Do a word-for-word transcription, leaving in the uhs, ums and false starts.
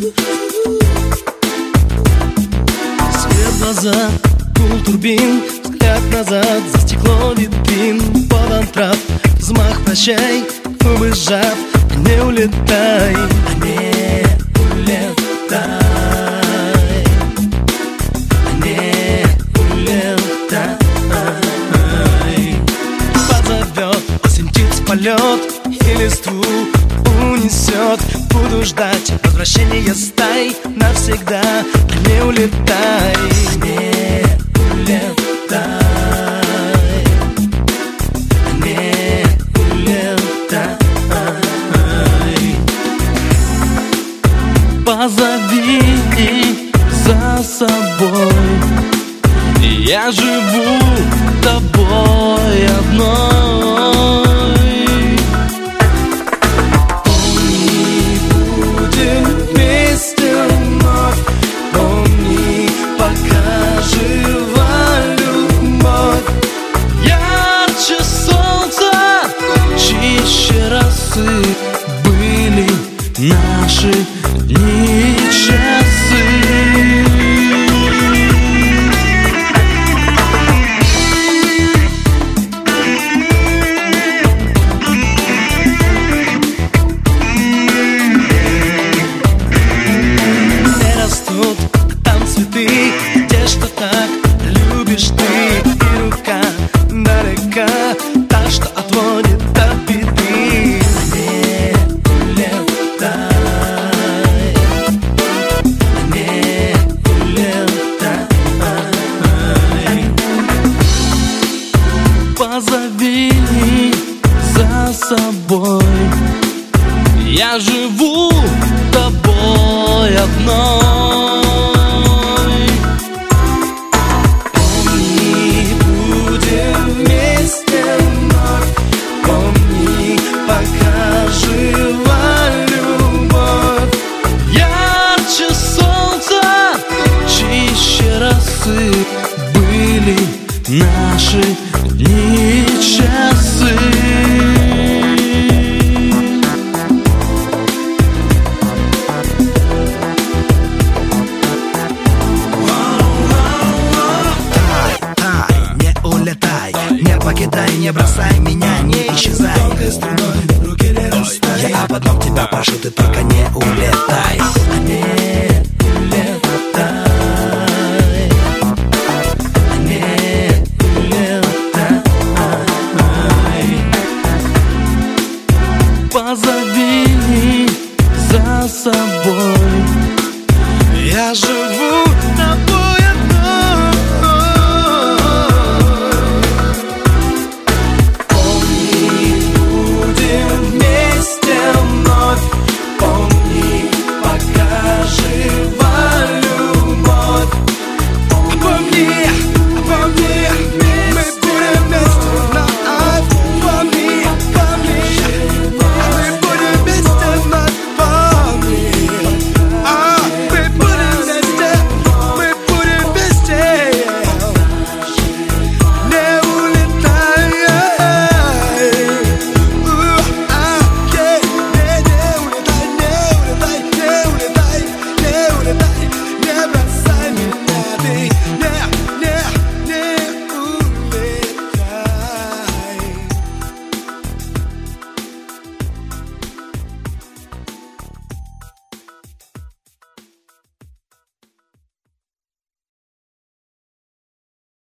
Свет глаза, гул турбин, взгляд назад, за стекло витрин. Полон трав, взмах прощай, губы сжав, не улетай, не улетай, не улетай. Позовет осень птиц полет и листву унесет. Буду ждать возвращения стай навсегда, не улетай, не улетай, не улетай. Позови за собой, я живу тобой одной. Помни, будем вместе вновь. Помни, пока жива любовь. Ярче солнца, чище росы были наши дни и часы. Там цветы, те, что так любишь ты, и рука далека, та, что отводит от беды. Не улетай, не улетай. Позови за собой, я живу тобой одной. Помни, будем вместе вновь. Помни, пока жива любовь. Ярче солнца, чище росы были наши дни и часы. Не покидай, не бросай меня, не исчезай. Я об одном тебя прошу, ты только не улетай. Не улетай, не улетай. Позови за собой, я живу тобой.